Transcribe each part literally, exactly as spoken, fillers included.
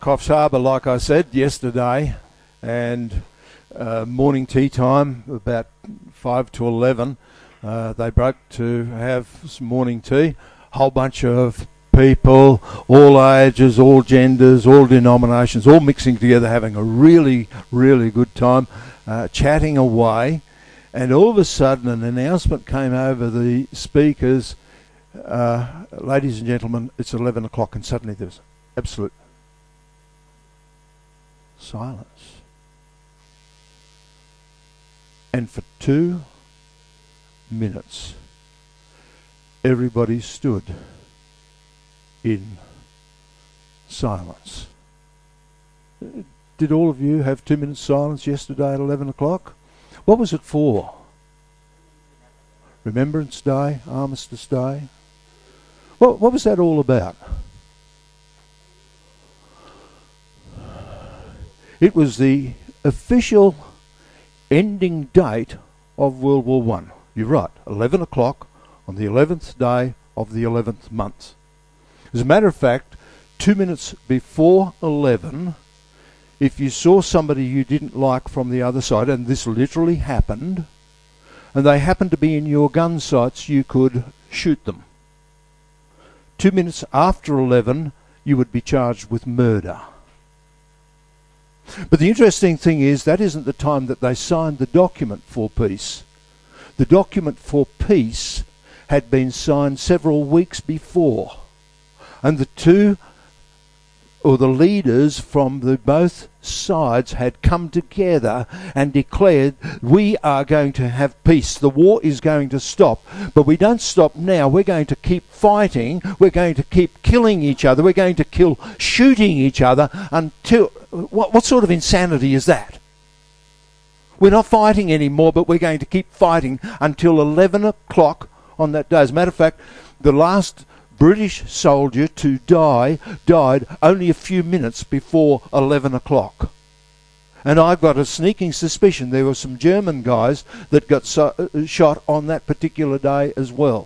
Coffs Harbour, like I said yesterday, and uh, morning tea time, about five to eleven, uh, they broke to have some morning tea. Whole bunch of people, all ages, all genders, all denominations, all mixing together, having a really, really good time, uh, chatting away. And all of a sudden an announcement came over the speakers, uh, ladies and gentlemen, it's eleven o'clock, and suddenly there was absolute silence. And for two minutes, everybody stood in silence. Did all of you have two minutes silence yesterday at eleven o'clock? What was it for? Remembrance Day, Armistice Day? What, what was that all about? It was the official ending date of World War One. You're right, eleven o'clock on the eleventh day of the eleventh month. As a matter of fact, two minutes before eleven, if you saw somebody you didn't like from the other side, and this literally happened, and they happened to be in your gun sights, you could shoot them. Two minutes after eleven, you would be charged with murder. But the interesting thing is, that isn't the time that they signed the document for peace. The document for peace had been signed several weeks before. And the two, or the leaders from the both sides had come together and declared, we are going to have peace. The war is going to stop. But we don't stop now. We're going to keep fighting. We're going to keep killing each other. We're going to kill, shooting each other until... What, what sort of insanity is that? We're not fighting anymore, but we're going to keep fighting until eleven o'clock on that day. As a matter of fact, the last British soldier to die died only a few minutes before eleven o'clock. And I've got a sneaking suspicion there were some German guys that got so, uh, shot on that particular day as well.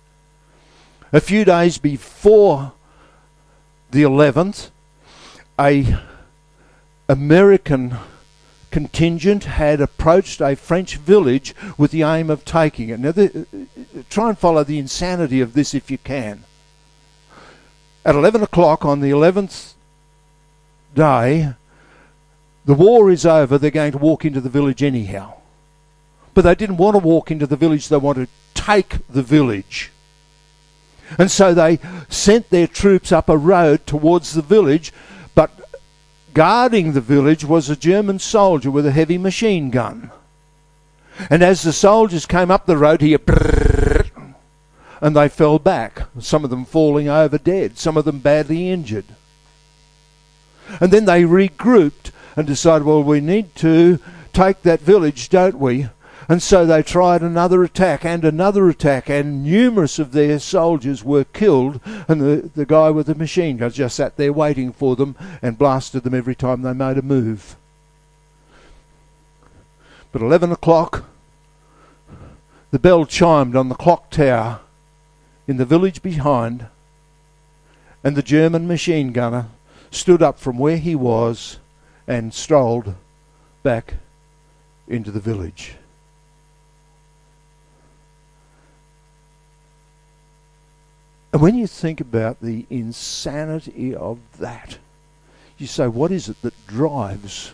A few days before the eleventh, a American contingent had approached a French village with the aim of taking it. Now, the, uh, try and follow the insanity of this if you can. At eleven o'clock on the eleventh day, the war is over, they're going to walk into the village anyhow. But they didn't want to walk into the village, they wanted to take the village. And so they sent their troops up a road towards the village, but guarding the village was a German soldier with a heavy machine gun. And as the soldiers came up the road, he and they fell back, some of them falling over dead, some of them badly injured. And then they regrouped and decided, well, we need to take that village, don't we? And so they tried another attack and another attack, and numerous of their soldiers were killed, and the, the guy with the machine gun just sat there waiting for them and blasted them every time they made a move. But eleven o'clock, the bell chimed on the clock tower in the village behind, and the German machine gunner stood up from where he was and strolled back into the village. And when you think about the insanity of that, you say, what is it that drives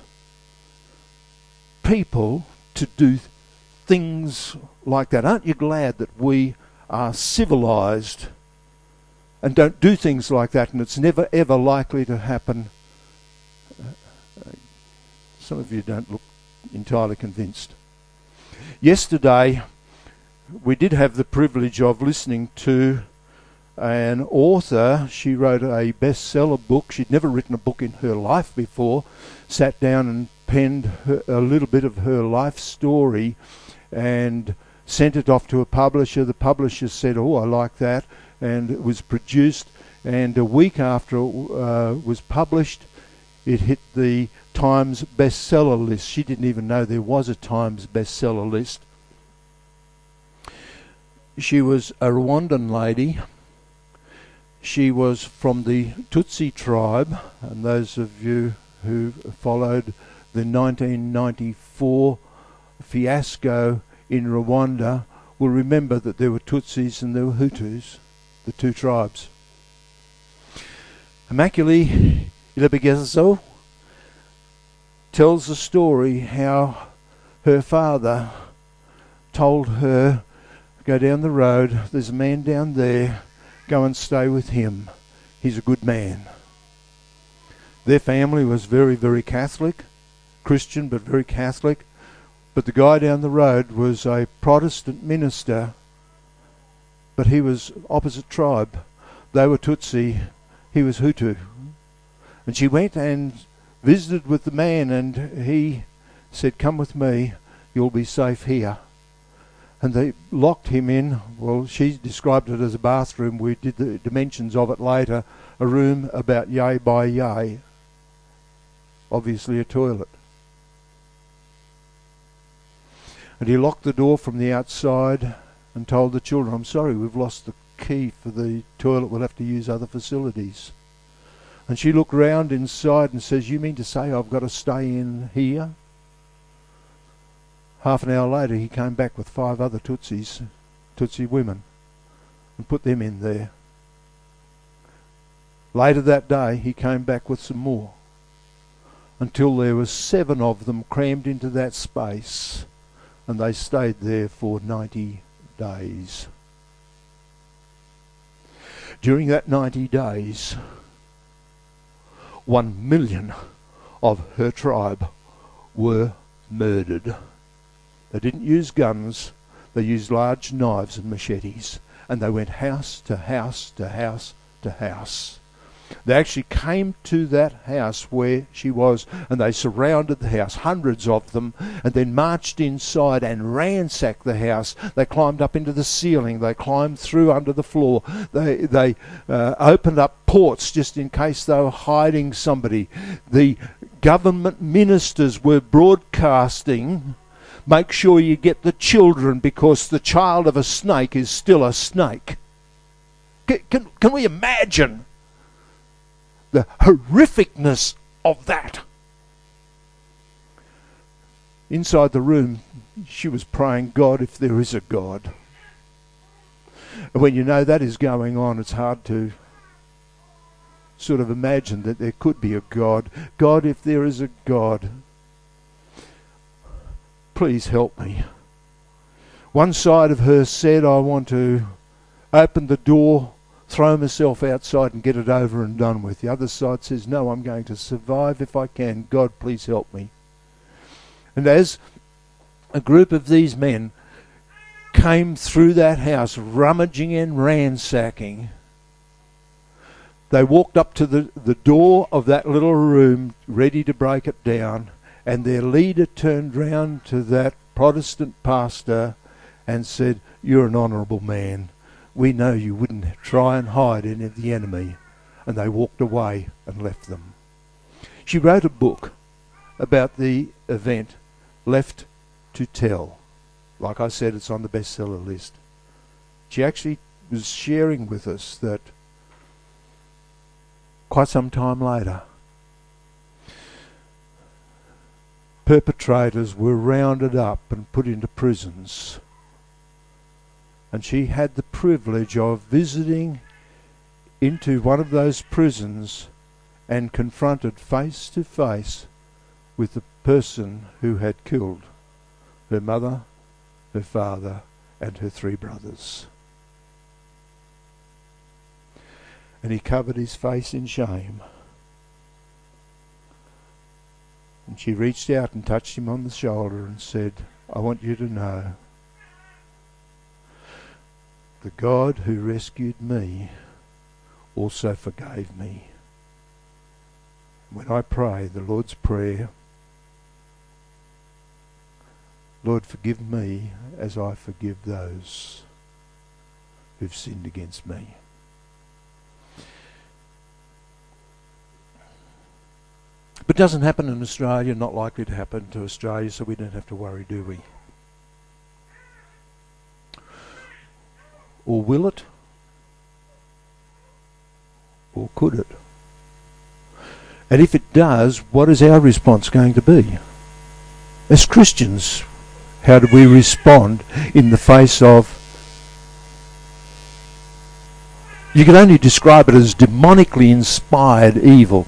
people to do things like that? Aren't you glad that we are civilized and don't do things like that, and it's never ever likely to happen? Some of you don't look entirely convinced. Yesterday, we did have the privilege of listening to an author. She wrote a bestseller book. She'd never written a book in her life before, sat down and penned her, a little bit of her life story and sent it off to a publisher. The publisher said, oh, I like that, and it was produced, and a week after it uh, was published, it hit the Times bestseller list. She didn't even know there was a Times bestseller list. She was a Rwandan lady. She was from the Tutsi tribe, and those of you who followed the nineteen ninety-four fiasco in Rwanda will remember that there were Tutsis and there were Hutus, the two tribes. Immaculée Ilibagizo tells the story how her father told her, go down the road, there's a man down there, go and stay with him. He's a good man. Their family was very, very Catholic, Christian but very Catholic, but the guy down the road was a Protestant minister, but he was opposite tribe. They were Tutsi, he was Hutu. And she went and visited with the man, and he said, come with me, you'll be safe here. And they locked him in. Well, she described it as a bathroom. We did the dimensions of it later. A room about yay by yay. Obviously a toilet. And he locked the door from the outside and told the children, I'm sorry, we've lost the key for the toilet. We'll have to use other facilities. And she looked round inside and says, you mean to say I've got to stay in here? Half an hour later, he came back with five other Tutsis, Tutsi women, and put them in there. Later that day, he came back with some more, until there were seven of them crammed into that space, and they stayed there for ninety days. During that ninety days, one million of her tribe were murdered. They didn't use guns, they used large knives and machetes, and they went house to house to house to house. They actually came to that house where she was, and they surrounded the house, hundreds of them, and then marched inside and ransacked the house. They climbed up into the ceiling, they climbed through under the floor, they, they uh, opened up ports just in case they were hiding somebody. The government ministers were broadcasting, make sure you get the children because the child of a snake is still a snake. Can, can, can we imagine the horrificness of that? Inside the room, she was praying, God, if there is a God. And when you know that is going on, it's hard to sort of imagine that there could be a God. God, if there is a God, please help me. One side of her said, I want to open the door, throw myself outside and get it over and done with. The other side says, no, I'm going to survive if I can. God, please help me. And as a group of these men came through that house, rummaging and ransacking, they walked up to the, the door of that little room, ready to break it down, and their leader turned round to that Protestant pastor and said, you're an honourable man. We know you wouldn't try and hide any of the enemy. And they walked away and left them. She wrote a book about the event, Left to Tell. Like I said, it's on the bestseller list. She actually was sharing with us that quite some time later, perpetrators were rounded up and put into prisons. And she had the privilege of visiting into one of those prisons and confronted face to face with the person who had killed her mother, her father, and her three brothers. And he covered his face in shame. And she reached out and touched him on the shoulder and said, I want you to know, the God who rescued me also forgave me. When I pray the Lord's Prayer, Lord, forgive me as I forgive those who've sinned against me. But it doesn't happen in Australia, not likely to happen to Australia, so we don't have to worry, do we? Or will it? Or could it? And if it does, what is our response going to be? As Christians, how do we respond in the face of... You can only describe it as demonically inspired evil.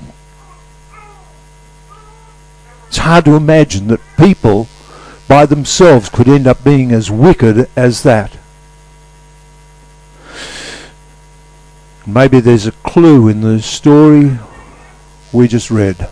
It's hard to imagine that people by themselves could end up being as wicked as that. Maybe there's a clue in the story we just read.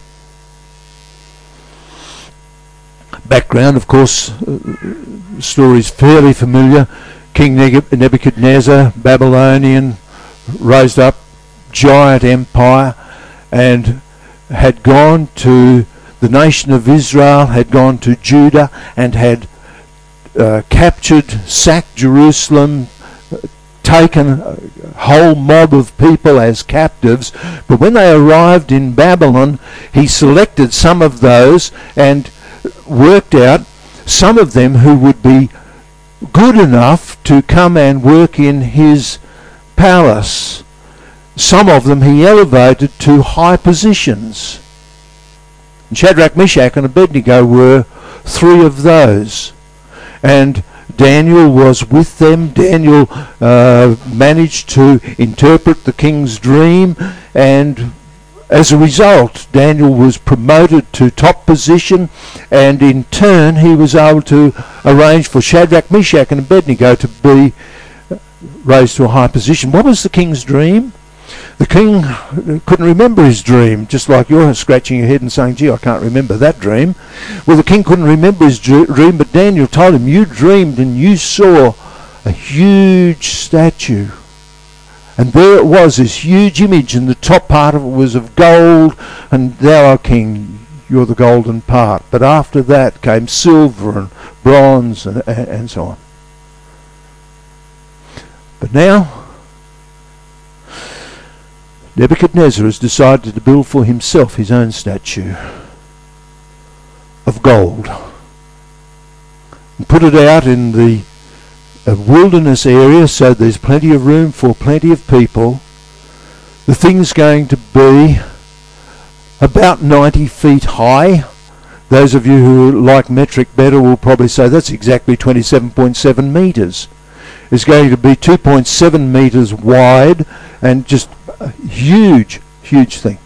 Background, of course, uh, the story's fairly familiar. King Nebuchadnezzar, Babylonian, raised up, giant empire, and had gone to the nation of Israel, had gone to Judah, and had uh, captured, sacked Jerusalem, taken a whole mob of people as captives. But when they arrived in Babylon, he selected some of those and worked out some of them who would be good enough to come and work in his palace. Some of them he elevated to high positions. And Shadrach, Meshach and Abednego were three of those. And Daniel was with them. Daniel uh, managed to interpret the king's dream, and as a result, Daniel was promoted to top position, and in turn he was able to arrange for Shadrach, Meshach and Abednego to be raised to a high position. What was the king's dream? The king couldn't remember his dream, just like you're scratching your head and saying, gee, I can't remember that dream. Well, the king couldn't remember his dream, but Daniel told him, you dreamed and you saw a huge statue. And there it was, this huge image, and the top part of it was of gold, and thou, O king, you're the golden part. But after that came silver and bronze and, and so on. But now Nebuchadnezzar has decided to build for himself his own statue of gold and put it out in the a wilderness area, so there's plenty of room for plenty of people. The thing's going to be about ninety feet high. Those of you who like metric better will probably say that's exactly twenty-seven point seven metres. It's going to be two point seven metres wide, and just a huge, huge thing.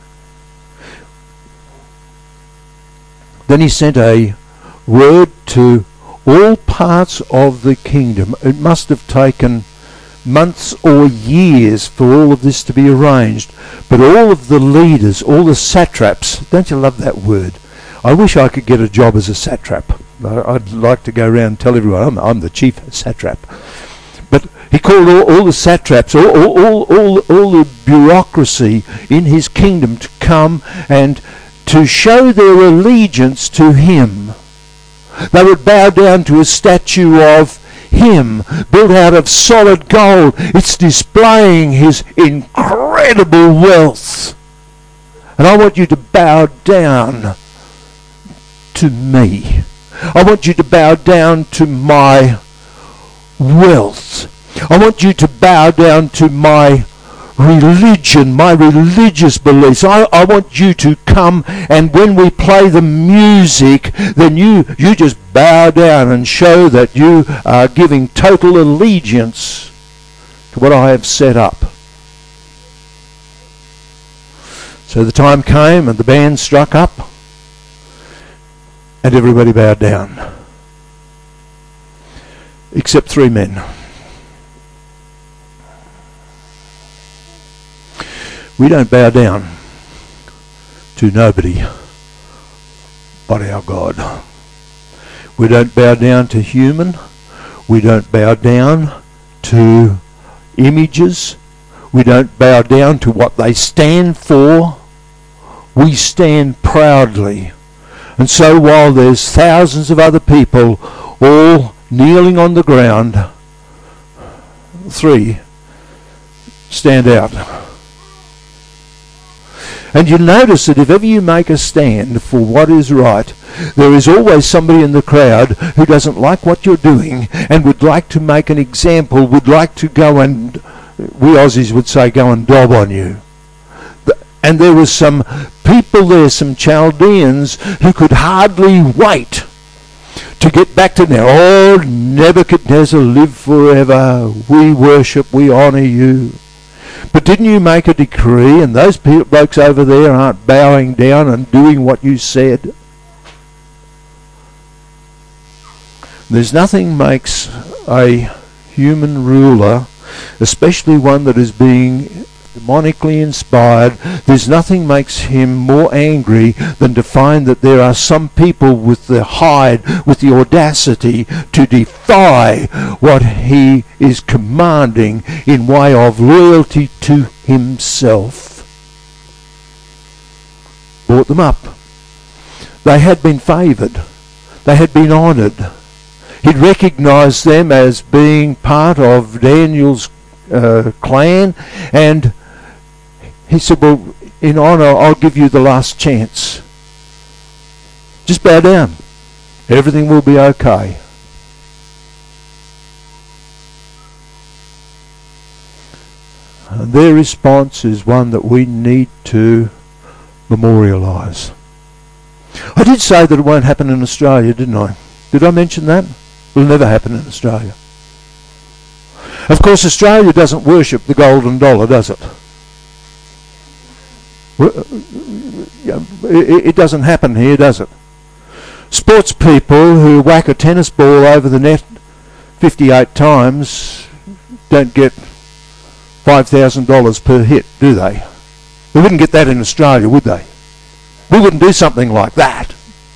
Then he sent a word to all parts of the kingdom. It must have taken months or years for all of this to be arranged. But all of the leaders, all the satraps, don't you love that word? I wish I could get a job as a satrap. I'd like to go around and tell everyone I'm, I'm the chief satrap. But he called all, all the satraps, all, all, all, all, all the bureaucracy in his kingdom to come and to show their allegiance to him. They would bow down to a statue of him, built out of solid gold. It's displaying his incredible wealth. And I want you to bow down to me. I want you to bow down to my wealth. I want you to bow down to my religion, my religious beliefs. I, I want you to come, and when we play the music, then you, you just bow down and show that you are giving total allegiance to what I have set up. So the time came and the band struck up and everybody bowed down. Except three men. We don't bow down to nobody but our God. We don't bow down to human. We don't bow down to images. We don't bow down to what they stand for. We stand proudly. And so while there's thousands of other people all kneeling on the ground, three stand out. And you notice that if ever you make a stand for what is right, there is always somebody in the crowd who doesn't like what you're doing and would like to make an example, would like to go and, we Aussies would say, go and dob on you. And there was some people there, some Chaldeans, who could hardly wait to get back to now. Oh, Nebuchadnezzar, live forever. We worship, we honour you. But didn't you make a decree, and those blokes over there aren't bowing down and doing what you said? There's nothing makes a human ruler, especially one that is being demonically inspired, there's nothing makes him more angry than to find that there are some people with the hide, with the audacity to defy what he is commanding in way of loyalty to himself. Brought them up. They had been favoured. They had been honoured. He'd recognised them as being part of Daniel's uh, clan, and he said, well, in honour, I'll give you the last chance. Just bow down. Everything will be okay. And their response is one that we need to memorialise. I did say that it won't happen in Australia, didn't I? Did I mention that? It will never happen in Australia. Of course, Australia doesn't worship the golden dollar, does it? It doesn't happen here, does it? Sports people who whack a tennis ball over the net fifty-eight times don't get five thousand dollars per hit, do they? They wouldn't get that in Australia, would they? We wouldn't do something like that.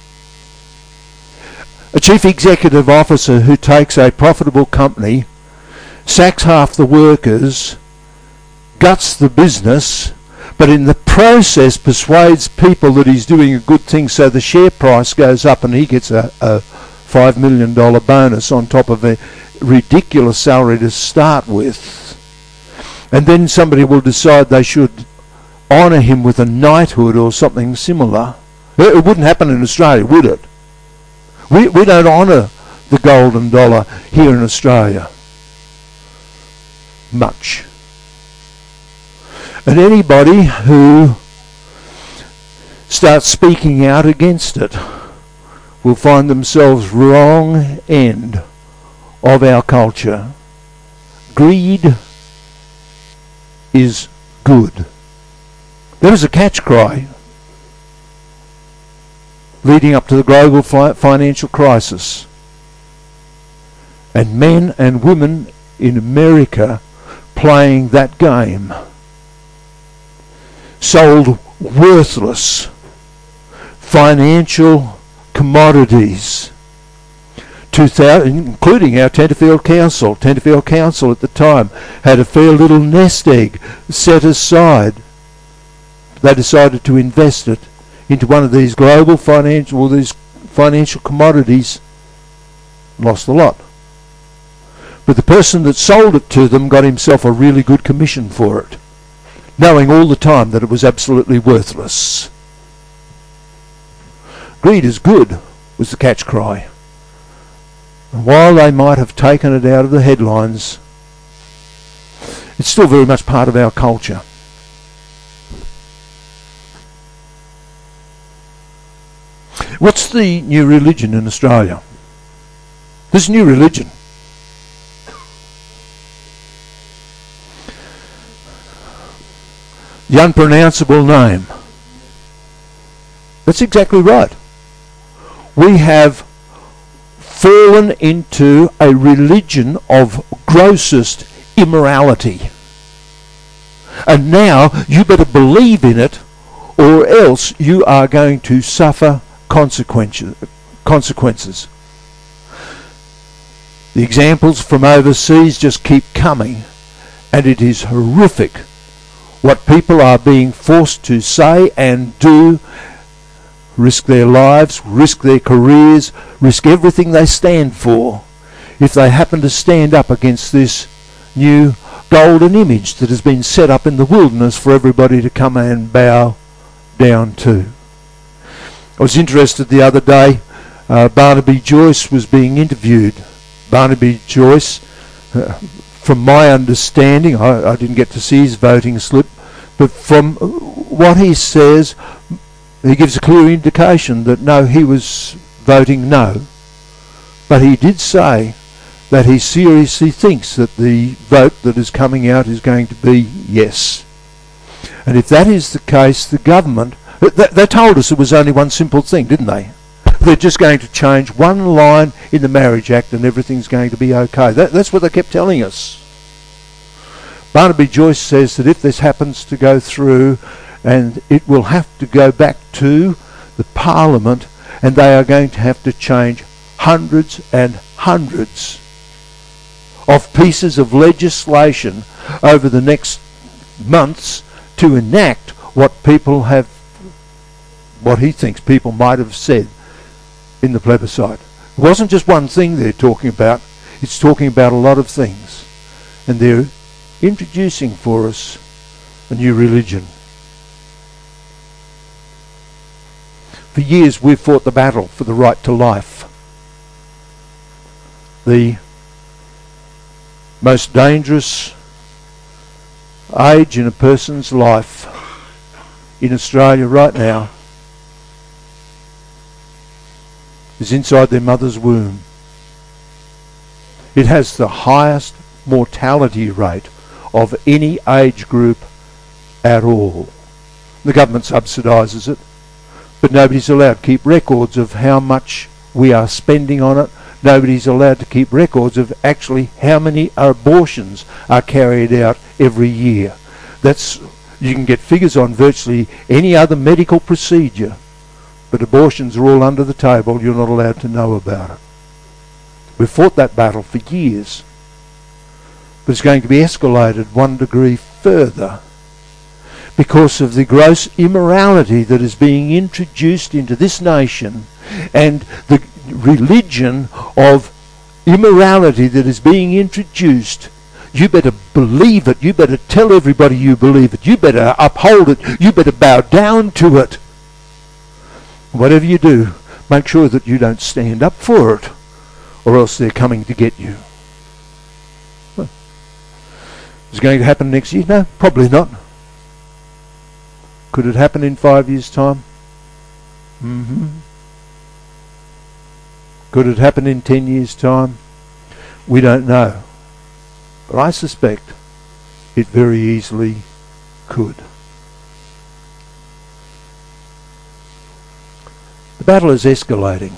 A chief executive officer who takes a profitable company, sacks half the workers, guts the business, but in the process persuades people that he's doing a good thing, so the share price goes up and he gets a, a five million dollars bonus on top of a ridiculous salary to start with. And then somebody will decide they should honour him with a knighthood or something similar. It, it wouldn't happen in Australia, would it? We, we don't honour the golden dollar here in Australia much. And anybody who starts speaking out against it will find themselves wrong end of our culture. Greed is good. There was a catch cry leading up to the global fi- financial crisis. And men and women in America playing that game sold worthless financial commodities, two thousand, including our Tenterfield Council. Tenterfield Council at the time had a fair little nest egg set aside. They decided to invest it into one of these global financial, well, these financial commodities, lost a lot. But the person that sold it to them got himself a really good commission for it, knowing all the time that it was absolutely worthless. Greed is good, was the catch cry. And while they might have taken it out of the headlines, it's still very much part of our culture. What's the new religion in Australia? This new religion. The unpronounceable name. That's exactly right. We have fallen into a religion of grossest immorality. And now you better believe in it, or else you are going to suffer consequences. consequences. The examples from overseas just keep coming, and it is horrific what people are being forced to say and do, risk their lives, risk their careers, risk everything they stand for, if they happen to stand up against this new golden image that has been set up in the wilderness for everybody to come and bow down to. I was interested the other day, uh, Barnaby Joyce was being interviewed. Barnaby Joyce, uh, from my understanding, I, I didn't get to see his voting slip, But from what he says, he gives a clear indication that no, he was voting no. But he did say that he seriously thinks that the vote that is coming out is going to be yes. And if that is the case, the government, they, they told us it was only one simple thing, didn't they? They're just going to change one line in the Marriage Act and everything's going to be okay. That, that's what they kept telling us. Barnaby Joyce says that if this happens to go through, and it will have to go back to the Parliament, and they are going to have to change hundreds and hundreds of pieces of legislation over the next months to enact what people have, what he thinks people might have said in the plebiscite. It wasn't just one thing they're talking about, it's talking about a lot of things. And they're introducing for us a new religion. For years we've fought the battle for the right to life. The most dangerous age in a person's life in Australia right now is inside their mother's womb. It has the highest mortality rate of any age group at all. The government subsidises it, but nobody's allowed to keep records of how much we are spending on it. Nobody's allowed to keep records of actually how many abortions are carried out every year. That's, you can get figures on virtually any other medical procedure, but abortions are all under the table. You're not allowed to know about it. We've fought that battle for years, but it's going to be escalated one degree further because of the gross immorality that is being introduced into this nation and the religion of immorality that is being introduced. You better believe it. You better tell everybody you believe it. You better uphold it. You better bow down to it. Whatever you do, make sure that you don't stand up for it, or else they're coming to get you. Well, is it going to happen next year? No, probably not. Could it happen in five years' time? Mm-hmm. Could it happen in ten years' time? We don't know. But I suspect it very easily could. The battle is escalating.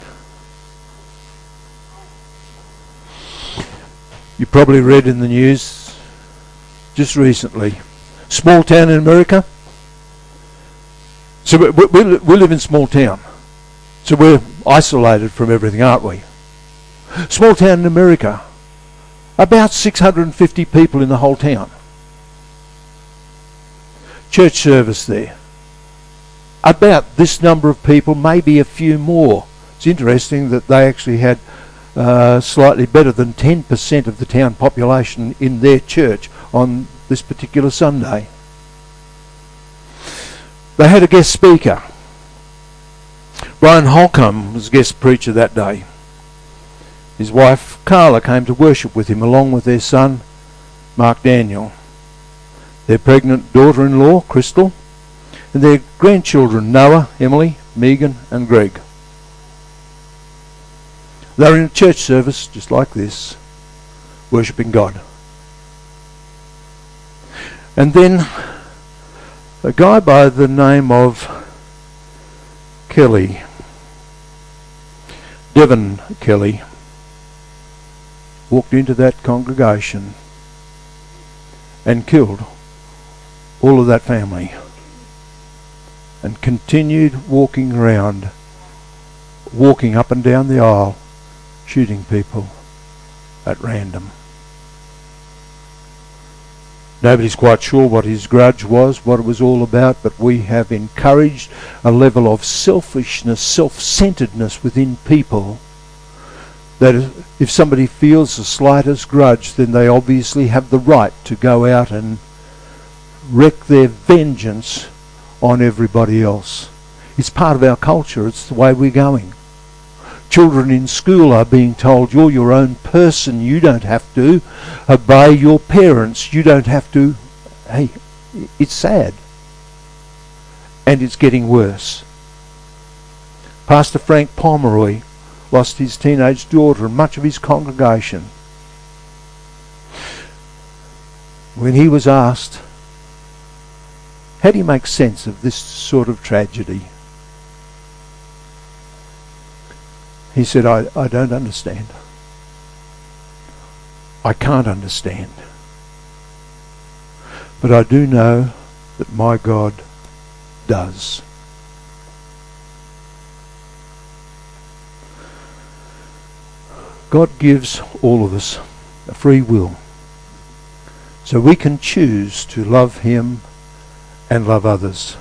You probably read in the news just recently, small town in America. So we, we, we live in small town. So we're isolated from everything, aren't we? Small town in America. About six hundred fifty people in the whole town. Church service there. About this number of people, maybe a few more. It's interesting that they actually had uh, slightly better than ten percent of the town population in their church on this particular Sunday. They had a guest speaker. Brian Holcomb was guest preacher that day. His wife Carla came to worship with him along with their son Mark Daniel, their pregnant daughter-in-law Crystal, and their grandchildren Noah, Emily, Megan and Greg. They were in a church service just like this, worshipping God. And then a guy by the name of Kelly, Devon Kelly, walked into that congregation and killed all of that family and continued walking around, walking up and down the aisle, shooting people at random. Nobody's quite sure what his grudge was, what it was all about, but we have encouraged a level of selfishness, self-centeredness within people that if somebody feels the slightest grudge, then they obviously have the right to go out and wreak their vengeance on everybody else. It's part of our culture. It's the way we're going. Children in school are being told, you're your own person, you don't have to obey your parents, you don't have to. Hey, it's sad. and it's getting worse. Pastor Frank Pomeroy lost his teenage daughter and much of his congregation. When he was asked, how do you make sense of this sort of tragedy? He said, I, I don't understand. I can't understand. But I do know that my God does. God gives all of us a free will, so we can choose to love Him and love others.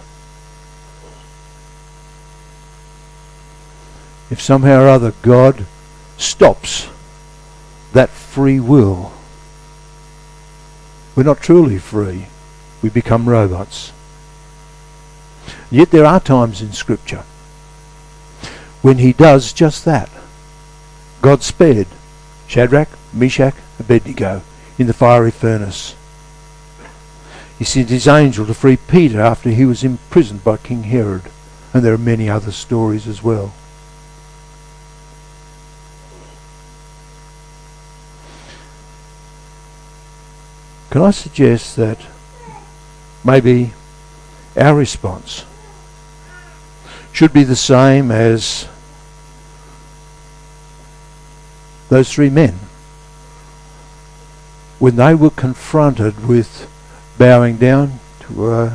If somehow or other God stops that free will, we're not truly free. We become robots. Yet there are times in Scripture when He does just that. God spared Shadrach, Meshach, and Abednego in the fiery furnace. He sent His angel to free Peter after he was imprisoned by King Herod. And there are many other stories as well. Can I suggest that maybe our response should be the same as those three men when they were confronted with bowing down to a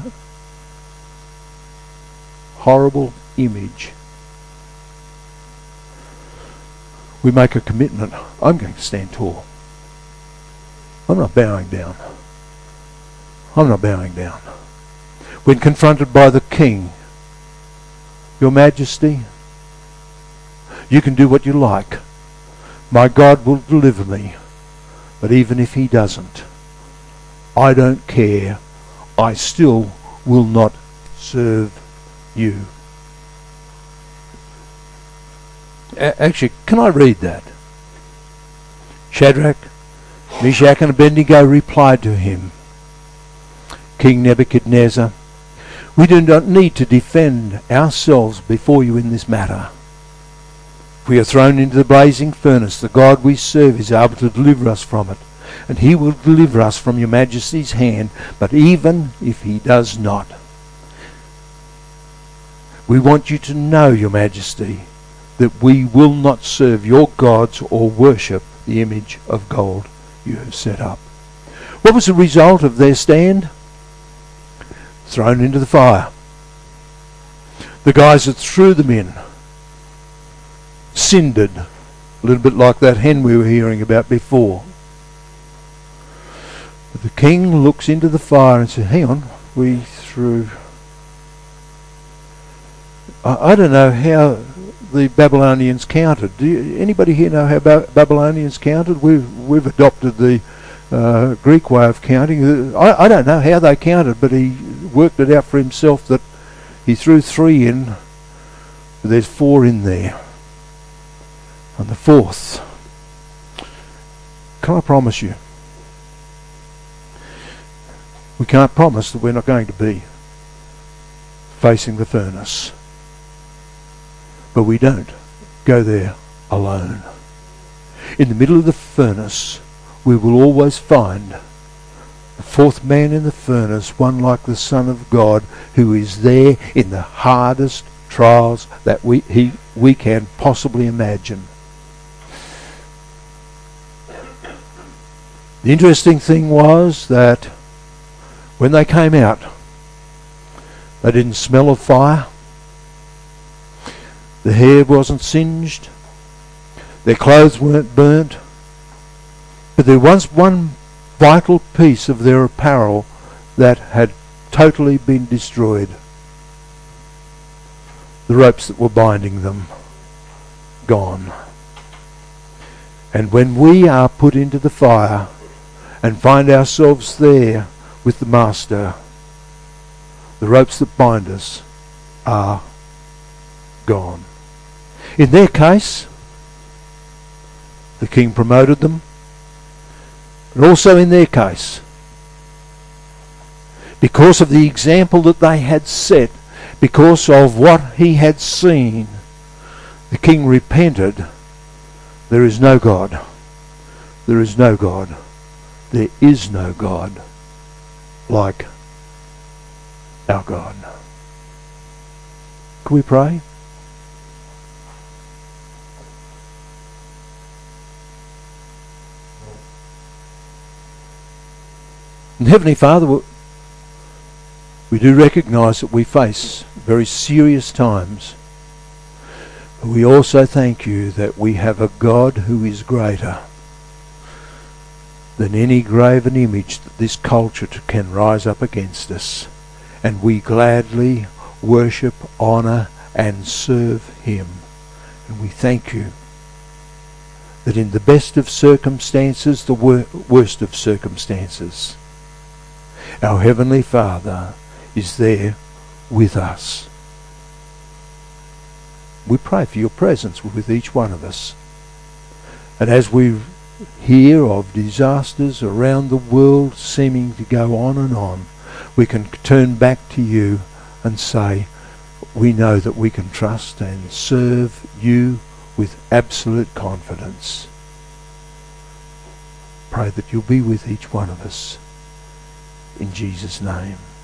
horrible image? We make a commitment. I'm going to stand tall. I'm not bowing down. I'm not bowing down. When confronted by the king, Your Majesty, you can do what you like. My God will deliver me. But even if He doesn't, I don't care. I still will not serve you. A- actually, can I read that? Shadrach, Meshach and Abednego replied to him, King Nebuchadnezzar, we do not need to defend ourselves before you in this matter. If we are thrown into the blazing furnace, the God we serve is able to deliver us from it, and He will deliver us from Your Majesty's hand. But even if He does not, we want you to know, Your Majesty, that we will not serve your gods or worship the image of gold you have set up. What was the result of their stand? Thrown into the fire. The guys that threw them in cindered, a little bit like that hen we were hearing about before. But the king looks into the fire and says, hang on, we threw... I, I don't know how the Babylonians counted. Do you, anybody here know how ba- Babylonians counted? We've, we've adopted the uh, Greek way of counting. I, I don't know how they counted, but he worked it out for himself that he threw three in, but there's four in there. On the fourth, can I promise you, we can't promise that we're not going to be facing the furnace. But we don't go there alone. In the middle of the furnace, we will always find the fourth man in the furnace, one like the Son of God, who is there in the hardest trials that we he we can possibly imagine. The interesting thing was that when they came out, they didn't smell of fire. The hair wasn't singed. Their clothes weren't burnt. But there was one vital piece of their apparel that had totally been destroyed. The ropes that were binding them, gone. And when we are put into the fire and find ourselves there with the Master, the ropes that bind us are gone. In their case, the king promoted them, but also in their case, because of the example that they had set, because of what he had seen, the king repented. There is no God. There is no God. There is no God like our God. Can we pray? And Heavenly Father, we do recognise that we face very serious times. But we also thank you that we have a God who is greater than any graven image that this culture can rise up against us. And we gladly worship, honour and serve him. And we thank you that in the best of circumstances, the wor- worst of circumstances, our Heavenly Father is there with us. We pray for your presence with each one of us. And as we hear of disasters around the world seeming to go on and on, we can turn back to you and say, we know that we can trust and serve you with absolute confidence. Pray that you'll be with each one of us. In Jesus' name.